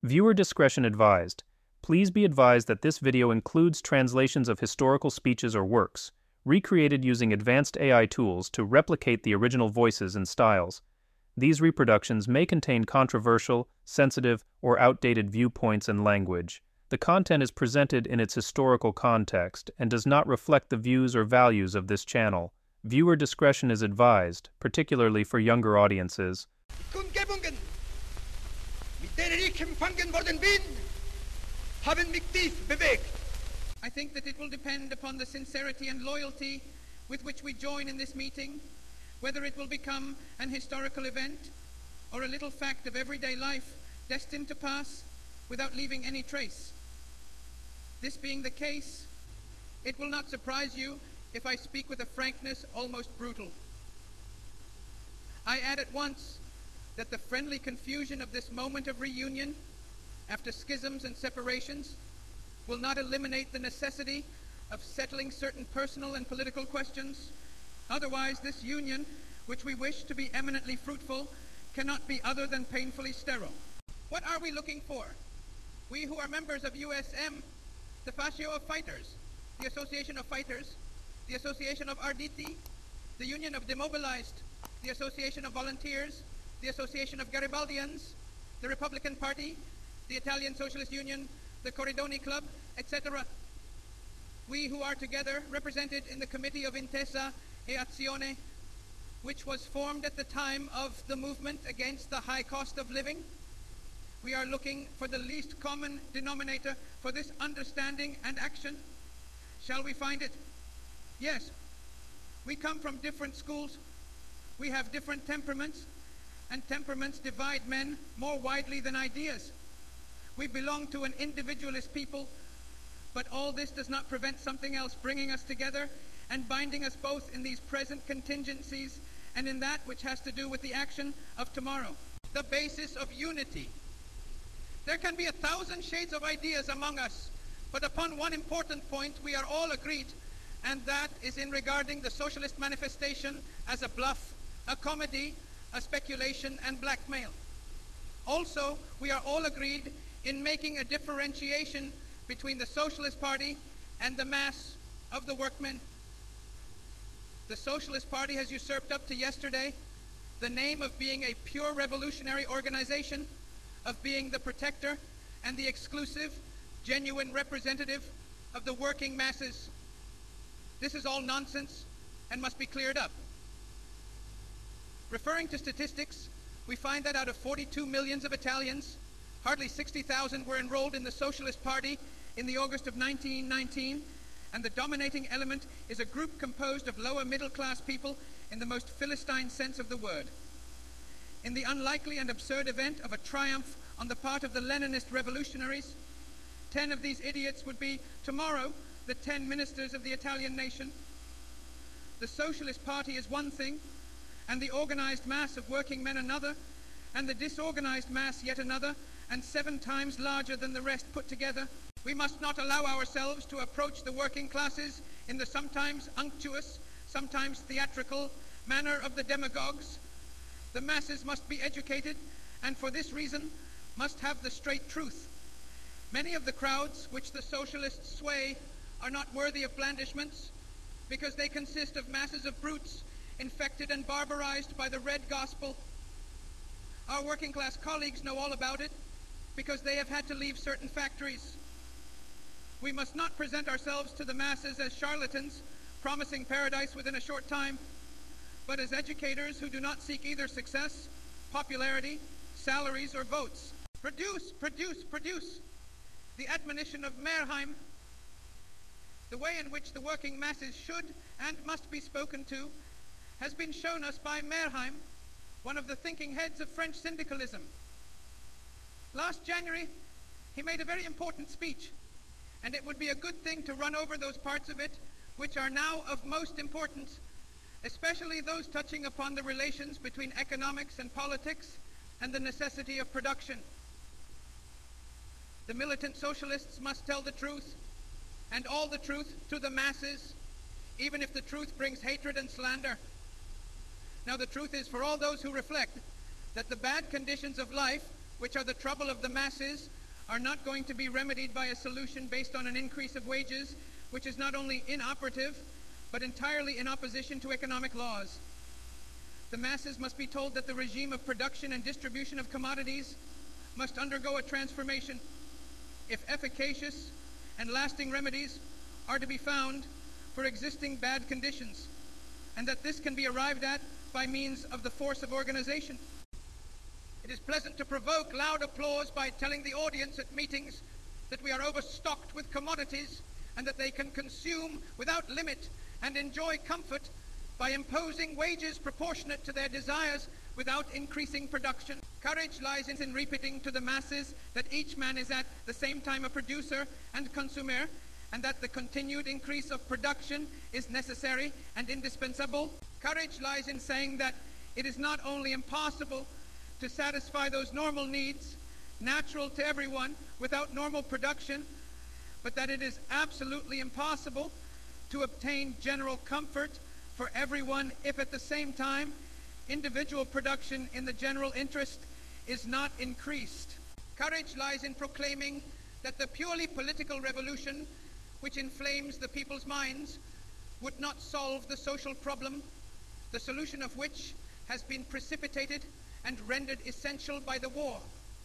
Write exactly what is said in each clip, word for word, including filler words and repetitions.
Viewer discretion advised. Please be advised that this video includes translations of historical speeches or works, recreated using advanced A I tools to replicate the original voices and styles. These reproductions may contain controversial, sensitive, or outdated viewpoints and language. The content is presented in its historical context and does not reflect the views or values of this channel. Viewer discretion is advised, particularly for younger audiences. I think that it will depend upon the sincerity and loyalty with which we join in this meeting, whether it will become an historical event or a little fact of everyday life destined to pass without leaving any trace. This being the case, it will not surprise you if I speak with a frankness almost brutal. I add at once that the friendly confusion of this moment of reunion after schisms and separations will not eliminate the necessity of settling certain personal and political questions. Otherwise, this union, which we wish to be eminently fruitful, cannot be other than painfully sterile. What are we looking for? We who are members of U S M, the Fascio of Fighters, the Association of Fighters, the Association of Arditi, the Union of Demobilized, the Association of Volunteers, the Association of Garibaldians, the Republican Party, the Italian Socialist Union, the Corridoni Club, et cetera. We who are together represented in the Committee of Intesa e Azione, which was formed at the time of the movement against the high cost of living. We are looking for the least common denominator for this understanding and action. Shall we find it? Yes. We come from different schools. We have different temperaments, and temperaments divide men more widely than ideas. We belong to an individualist people, but all this does not prevent something else bringing us together and binding us both in these present contingencies and in that which has to do with the action of tomorrow. The basis of unity. There can be a thousand shades of ideas among us, but upon one important point we are all agreed, and that is in regarding the socialist manifestation as a bluff, a comedy, a speculation, and blackmail. Also, we are all agreed in making a differentiation between the Socialist Party and the mass of the workmen. The Socialist Party has usurped up to yesterday the name of being a pure revolutionary organization, of being the protector and the exclusive, genuine representative of the working masses. This is all nonsense and must be cleared up. Referring to statistics, we find that out of forty-two millions of Italians, hardly sixty thousand were enrolled in the Socialist Party in the August of nineteen nineteen, and the dominating element is a group composed of lower middle-class people in the most Philistine sense of the word. In the unlikely and absurd event of a triumph on the part of the Leninist revolutionaries, ten of these idiots would be, tomorrow, the ten ministers of the Italian nation. The Socialist Party is one thing, and the organized mass of working men another, and the disorganized mass yet another, and seven times larger than the rest put together. We must not allow ourselves to approach the working classes in the sometimes unctuous, sometimes theatrical manner of the demagogues. The masses must be educated, and for this reason must have the straight truth. Many of the crowds which the socialists sway are not worthy of blandishments, because they consist of masses of brutes infected and barbarized by the red gospel. Our working class colleagues know all about it, because they have had to leave certain factories. We must not present ourselves to the masses as charlatans, promising paradise within a short time, but as educators who do not seek either success, popularity, salaries, or votes. Produce, produce, produce. The admonition of Merheim, the way in which the working masses should and must be spoken to, has been shown us by Merheim, one of the thinking heads of French syndicalism. Last January, he made a very important speech, and it would be a good thing to run over those parts of it which are now of most importance, especially those touching upon the relations between economics and politics and the necessity of production. The militant socialists must tell the truth, and all the truth to the masses, even if the truth brings hatred and slander. Now, the truth is, for all those who reflect, that the bad conditions of life which are the trouble of the masses, are not going to be remedied by a solution based on an increase of wages, which is not only inoperative, but entirely in opposition to economic laws. The masses must be told that the regime of production and distribution of commodities must undergo a transformation if efficacious and lasting remedies are to be found for existing bad conditions, and that this can be arrived at by means of the force of organization. It is pleasant to provoke loud applause by telling the audience at meetings that we are overstocked with commodities and that they can consume without limit and enjoy comfort by imposing wages proportionate to their desires without increasing production. Courage lies in repeating to the masses that each man is at the same time a producer and consumer, and that the continued increase of production is necessary and indispensable. Courage lies in saying that it is not only impossible to satisfy those normal needs natural to everyone without normal production, but that it is absolutely impossible to obtain general comfort for everyone if at the same time individual production in the general interest is not increased. Courage lies in proclaiming that the purely political revolution which inflames the people's minds would not solve the social problem, the solution of which has been precipitated and rendered essential by the war.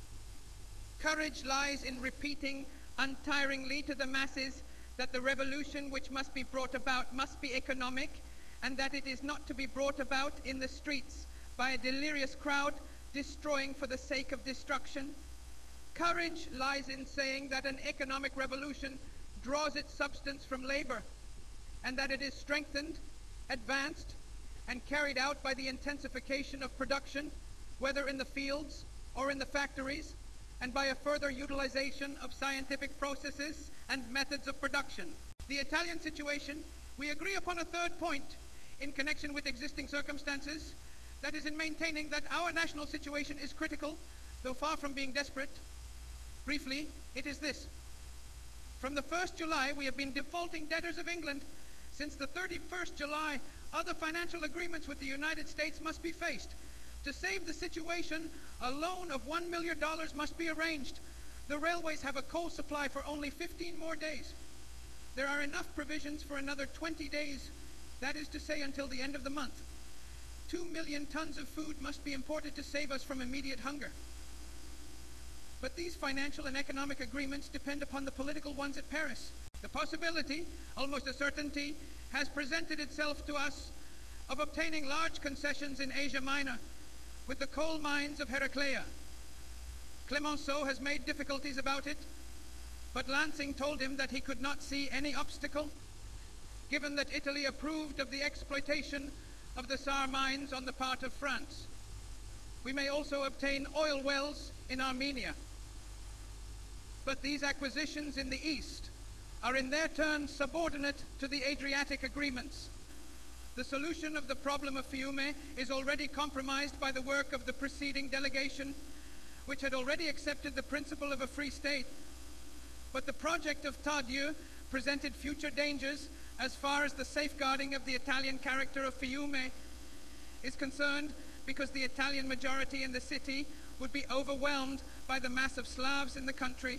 Courage lies in repeating untiringly to the masses that the revolution which must be brought about must be economic, and that it is not to be brought about in the streets by a delirious crowd destroying for the sake of destruction. Courage lies in saying that an economic revolution draws its substance from labor, and that it is strengthened, advanced, and carried out by the intensification of production, whether in the fields or in the factories, and by a further utilization of scientific processes and methods of production. The Italian situation, we agree upon a third point in connection with existing circumstances, that is in maintaining that our national situation is critical, though far from being desperate. Briefly, it is this. From the first of July, we have been defaulting debtors of England. Since the thirty-first of July, other financial agreements with the United States must be faced. To save the situation, a loan of one million dollars must be arranged. The railways have a coal supply for only fifteen more days. There are enough provisions for another twenty days, that is to say until the end of the month. Two million tons of food must be imported to save us from immediate hunger. But these financial and economic agreements depend upon the political ones at Paris. The possibility, almost a certainty, has presented itself to us of obtaining large concessions in Asia Minor with the coal mines of Heraclea. Clemenceau has made difficulties about it, but Lansing told him that he could not see any obstacle, given that Italy approved of the exploitation of the Saar mines on the part of France. We may also obtain oil wells in Armenia. But these acquisitions in the East are in their turn subordinate to the Adriatic agreements. The solution of the problem of Fiume is already compromised by the work of the preceding delegation, which had already accepted the principle of a free state. But the project of Tardieu presented future dangers as far as the safeguarding of the Italian character of Fiume is concerned, because the Italian majority in the city would be overwhelmed by the mass of Slavs in the country.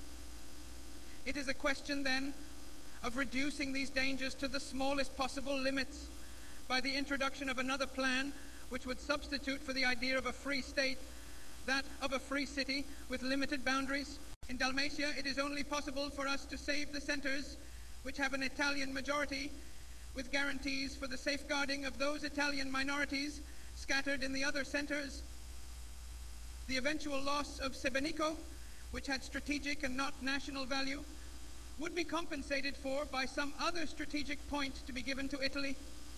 It is a question then of reducing these dangers to the smallest possible limits by the introduction of another plan which would substitute for the idea of a free state that of a free city with limited boundaries. In Dalmatia, it is only possible for us to save the centers which have an Italian majority, with guarantees for the safeguarding of those Italian minorities scattered in the other centers. The eventual loss of Sebenico, which had strategic and not national value, would be compensated for by some other strategic point to be given to Italy.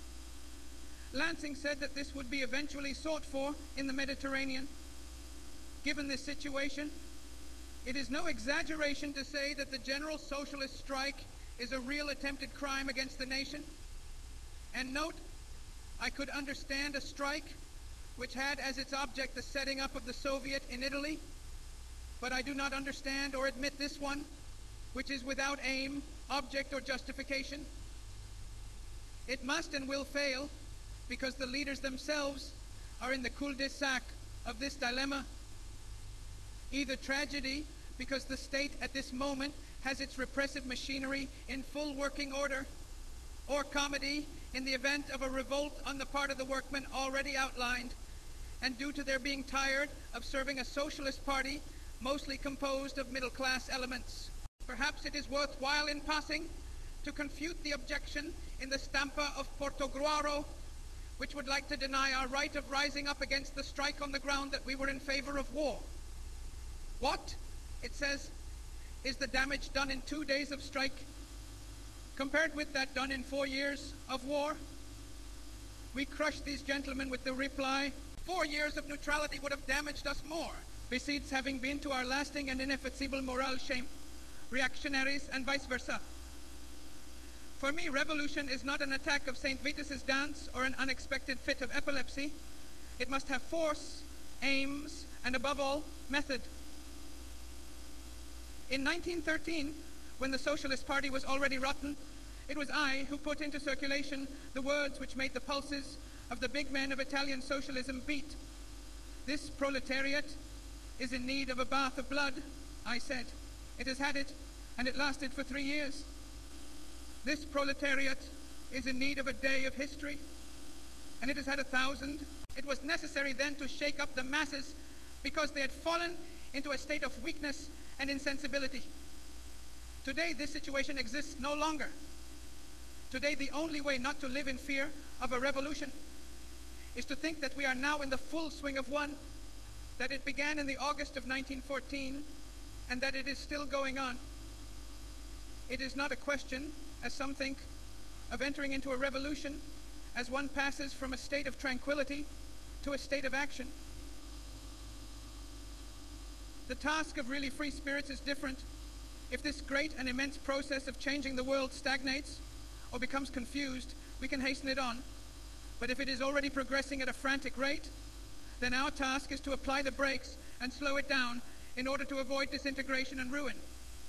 Lansing said that this would be eventually sought for in the Mediterranean. Given this situation, it is no exaggeration to say that the general socialist strike is a real attempted crime against the nation. And note, I could understand a strike which had as its object the setting up of the Soviet in Italy, but I do not understand or admit this one, which is without aim, object, or justification. It must and will fail because the leaders themselves are in the cul-de-sac of this dilemma. Either tragedy, because the state at this moment has its repressive machinery in full working order, or comedy in the event of a revolt on the part of the workmen already outlined, and due to their being tired of serving a socialist party mostly composed of middle-class elements. Perhaps it is worthwhile in passing to confute the objection in the Stampa of Portogruaro, which would like to deny our right of rising up against the strike on the ground that we were in favor of war. What, it says, is the damage done in two days of strike compared with that done in four years of war? We crushed these gentlemen with the reply, four years of neutrality would have damaged us more, besides having been to our lasting and ineffaceable moral shame, reactionaries and vice versa. For me, revolution is not an attack of Saint Vitus's dance or an unexpected fit of epilepsy. It must have force, aims, and above all, method. In nineteen thirteen, when the Socialist Party was already rotten, it was I who put into circulation the words which made the pulses of the big men of Italian socialism beat. This proletariat is in need of a bath of blood, I said. It has had it, and it lasted for three years. This proletariat is in need of a day of history, and it has had a thousand. It was necessary then to shake up the masses because they had fallen into a state of weakness and insensibility. Today, this situation exists no longer. Today, the only way not to live in fear of a revolution is to think that we are now in the full swing of one, that it began in the August of nineteen fourteen, and that it is still going on. It is not a question, as some think, of entering into a revolution as one passes from a state of tranquility to a state of action. The task of really free spirits is different. If this great and immense process of changing the world stagnates or becomes confused, we can hasten it on. But if it is already progressing at a frantic rate, then our task is to apply the brakes and slow it down in order to avoid disintegration and ruin.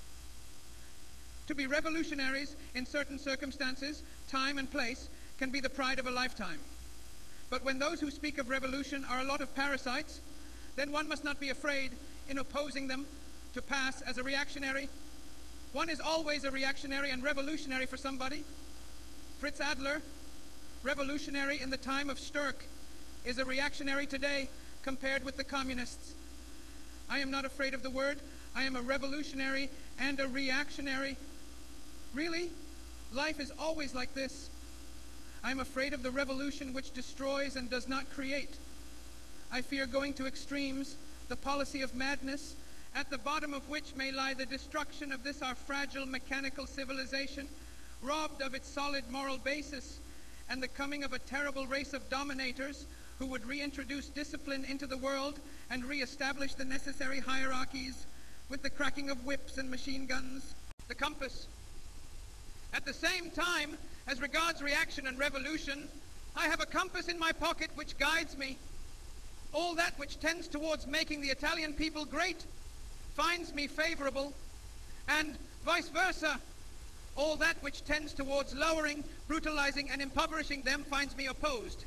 To be revolutionaries in certain circumstances, time and place, can be the pride of a lifetime. But when those who speak of revolution are a lot of parasites, then one must not be afraid in opposing them to pass as a reactionary. One is always a reactionary and revolutionary for somebody. Fritz Adler, revolutionary in the time of Sturck, is a reactionary today compared with the communists. I am not afraid of the word. I am a revolutionary and a reactionary. Really? Life is always like this. I am afraid of the revolution which destroys and does not create. I fear going to extremes, the policy of madness, at the bottom of which may lie the destruction of this our fragile mechanical civilization, robbed of its solid moral basis, and the coming of a terrible race of dominators who would reintroduce discipline into the world and re-establish the necessary hierarchies with the cracking of whips and machine guns. The compass. At the same time, as regards reaction and revolution, I have a compass in my pocket which guides me. All that which tends towards making the Italian people great finds me favorable, and vice versa. All that which tends towards lowering, brutalizing, and impoverishing them finds me opposed.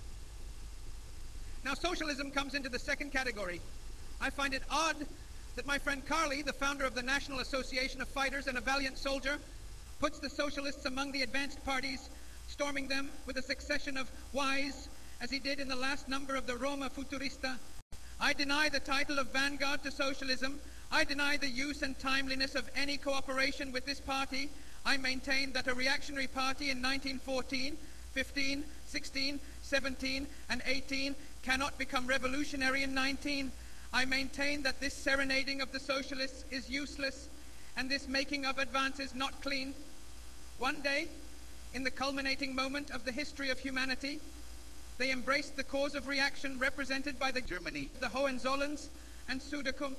Now, socialism comes into the second category. I find it odd that my friend Carly, the founder of the National Association of Fighters and a valiant soldier, puts the socialists among the advanced parties, storming them with a succession of whys, as he did in the last number of the Roma Futurista. I deny the title of vanguard to socialism. I deny the use and timeliness of any cooperation with this party. I maintain that a reactionary party in nineteen fourteen, fifteen, sixteen, seventeen, and eighteen cannot become revolutionary in nineteen. I maintain that this serenading of the socialists is useless, and this making of advances not clean. One day, in the culminating moment of the history of humanity, they embraced the cause of reaction represented by the Germany, the Hohenzollerns, and Sudekum.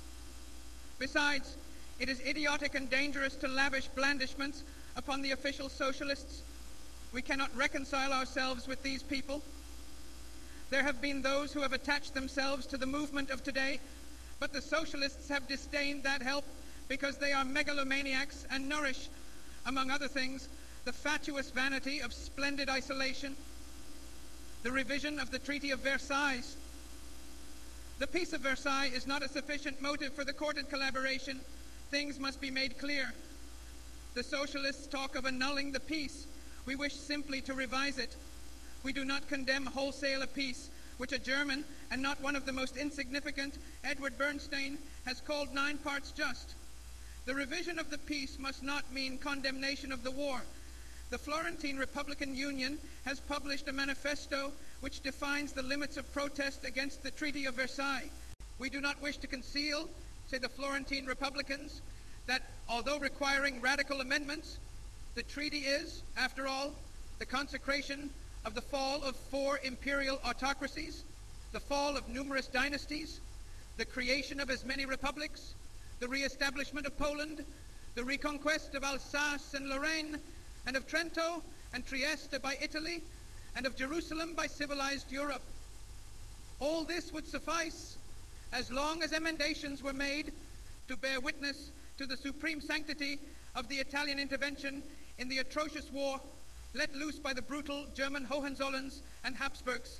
Besides, it is idiotic and dangerous to lavish blandishments upon the official socialists. We cannot reconcile ourselves with these people. There have been those who have attached themselves to the movement of today, but the socialists have disdained that help because they are megalomaniacs and nourish, among other things, the fatuous vanity of splendid isolation, the revision of the Treaty of Versailles, The Peace of Versailles is not a sufficient motive for the courted collaboration. Things must be made clear. The socialists talk of annulling the peace. We wish simply to revise it. We do not condemn wholesale a peace which a German, and not one of the most insignificant, Edward Bernstein, has called nine parts just. The revision of the peace must not mean condemnation of the war. The Florentine Republican Union has published a manifesto which defines the limits of protest against the Treaty of Versailles. We do not wish to conceal, say the Florentine Republicans, that although requiring radical amendments, the treaty is, after all, the consecration of the fall of four imperial autocracies, the fall of numerous dynasties, the creation of as many republics, the re-establishment of Poland, the reconquest of Alsace and Lorraine, and of Trento and Trieste by Italy, and of Jerusalem by civilized Europe. All this would suffice as long as emendations were made to bear witness to the supreme sanctity of the Italian intervention in the atrocious war let loose by the brutal German Hohenzollerns and Habsburgs.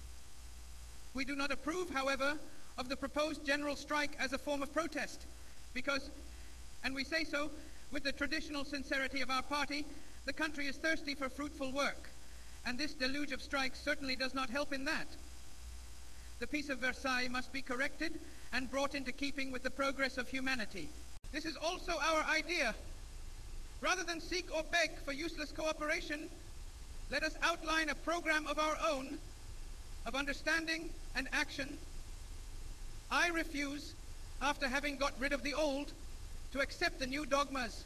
We do not approve, however, of the proposed general strike as a form of protest, because, and we say so with the traditional sincerity of our party, the country is thirsty for fruitful work, and this deluge of strikes certainly does not help in that. The Peace of Versailles must be corrected and brought into keeping with the progress of humanity. This is also our idea. Rather than seek or beg for useless cooperation, let us outline a program of our own, of understanding and action. I refuse, after having got rid of the old, to accept the new dogmas.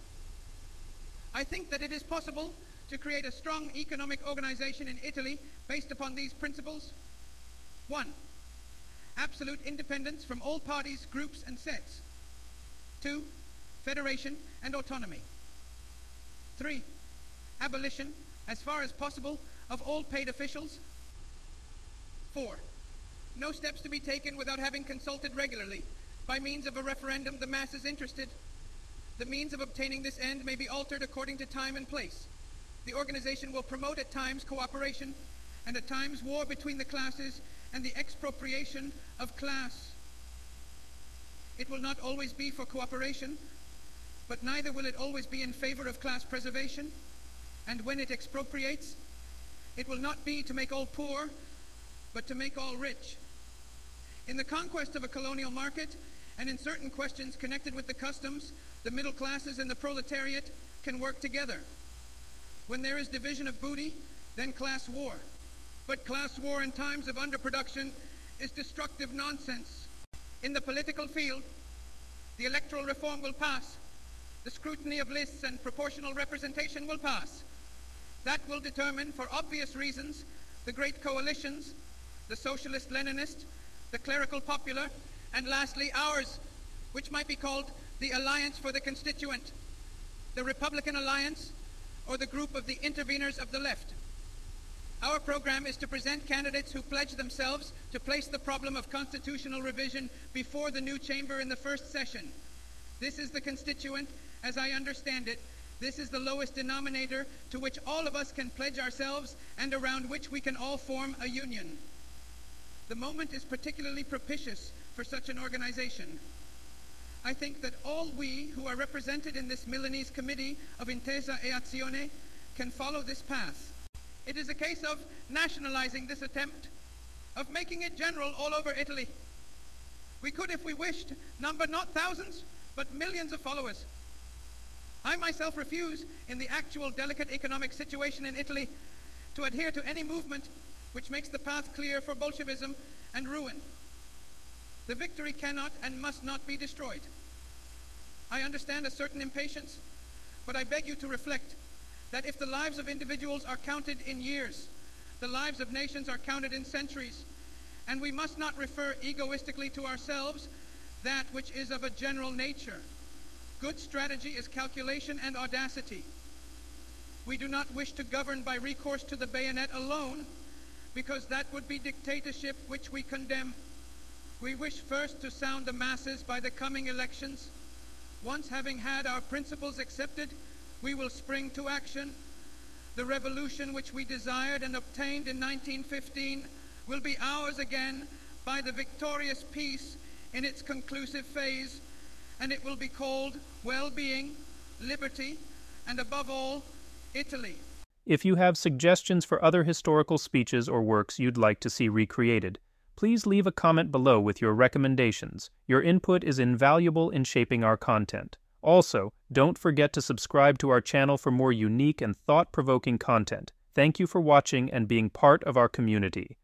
I think that it is possible to create a strong economic organization in Italy based upon these principles. One, absolute independence from all parties, groups, and sets. Two, federation and autonomy. Three, abolition, as far as possible, of all paid officials. Four, no steps to be taken without having consulted regularly, by means of a referendum, the masses interested. The means of obtaining this end may be altered according to time and place. The organization will promote at times cooperation, and at times war between the classes and the expropriation of class. It will not always be for cooperation, but neither will it always be in favor of class preservation, and when it expropriates, it will not be to make all poor, but to make all rich. In the conquest of a colonial market, and in certain questions connected with the customs, the middle classes and the proletariat can work together. When there is division of booty, then class war. But class war in times of underproduction is destructive nonsense. In the political field, the electoral reform will pass. The scrutiny of lists and proportional representation will pass. That will determine, for obvious reasons, the great coalitions, the socialist-Leninist, the clerical popular, and lastly ours, which might be called the Alliance for the Constituent, the Republican Alliance, or the group of the interveners of the left. Our program is to present candidates who pledge themselves to place the problem of constitutional revision before the new chamber in the first session. This is the Constituent, as I understand it. This is the lowest denominator to which all of us can pledge ourselves and around which we can all form a union. The moment is particularly propitious for such an organization. I think that all we who are represented in this Milanese Committee of Intesa e Azione can follow this path. It is a case of nationalizing this attempt, of making it general all over Italy. We could, if we wished, number not thousands, but millions of followers. I myself refuse, in the actual delicate economic situation in Italy, to adhere to any movement which makes the path clear for Bolshevism and ruin. The victory cannot and must not be destroyed. I understand a certain impatience, but I beg you to reflect that if the lives of individuals are counted in years, the lives of nations are counted in centuries, and we must not refer egoistically to ourselves that which is of a general nature. Good strategy is calculation and audacity. We do not wish to govern by recourse to the bayonet alone, because that would be dictatorship, which we condemn. We wish first to sound the masses by the coming elections. Once having had our principles accepted, we will spring to action. The revolution which we desired and obtained in nineteen fifteen will be ours again by the victorious peace in its conclusive phase, and it will be called Well-Being, Liberty, and above all, Italy. If you have suggestions for other historical speeches or works you'd like to see recreated, please leave a comment below with your recommendations. Your input is invaluable in shaping our content. Also, don't forget to subscribe to our channel for more unique and thought-provoking content. Thank you for watching and being part of our community.